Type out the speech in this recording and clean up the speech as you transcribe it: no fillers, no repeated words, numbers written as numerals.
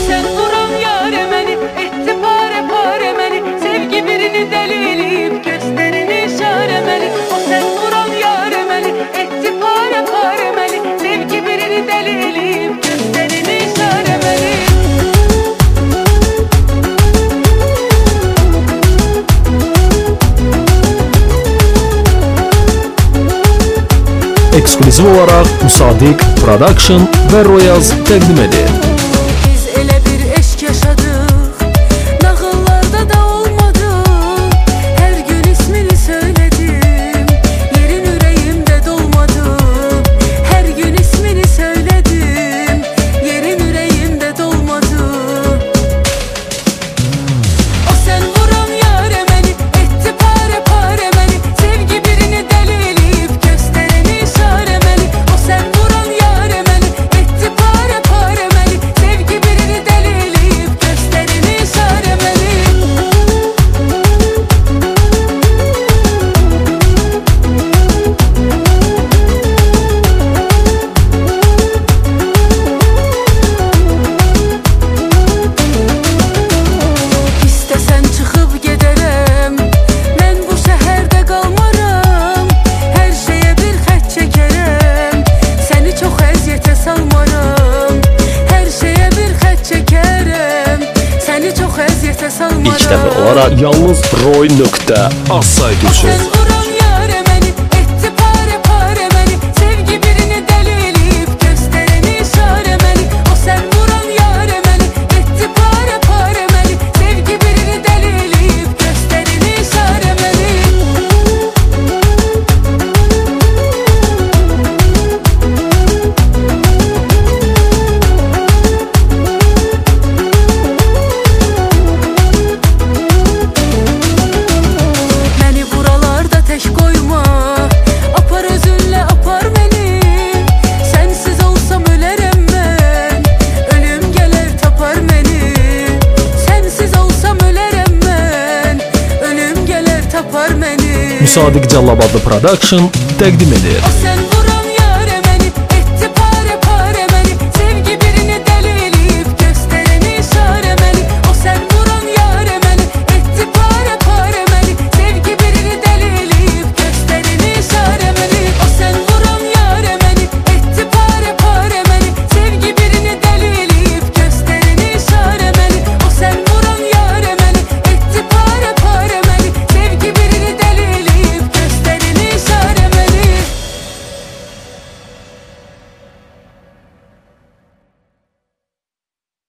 sen vuran yâre məni, etdi pare pare məni, sevgi birini deli eləyib göstərini işarə məni. O sen vuran yâre məni, etdi pare pare məni, sevgi birini deli eləyib göstərini işarə məni. Eksklüziv olarak Musadik Production ve Royals təqdim edir. Biz elə bir eşq yaşadık, nağıllarda da olmadı. Her gün ismini söyledim, yerin yüreğimde dolmadı. Her gün ismini söyledim, yerin yüreğimde dolmadı. O sen vuran yâre məni, etdi pare pare məni, sevgi birini deli eləyib göstərəni işarə məni. O sen vuran yâre məni, etdi pare pare məni, sevgi birini deli eləyib göstərini işarə məni. İstəsən çıxıb gedərəm, mən bu şəhərdə qalmaram. Hər şeyə bir xət çəkərəm, səni çox əziyyətə salmaram. Hər şeyə bir xət çəkərəm, səni çox əziyyətə salmaram. İlk dəfə olaraq yalnız Roy.az saytı üçün. Sen vuran yâre məni, etdi pare pare məni, sevgi birini deli eləyib göstərəni işarə məni. O sen vuran yâre məni, etdi pare pare məni, sevgi birini deli eləyib göstərəni işarə məni. Məni buralarda tək qoyma, apar özünlə apar məni. Sənsiz olsam ölərəm mən, ölüm gələr tapar məni. Sənsiz olsam ölərəm mən, ölüm gələr tapar məni. Musadik Callabadlı Production təqdim edir. O sen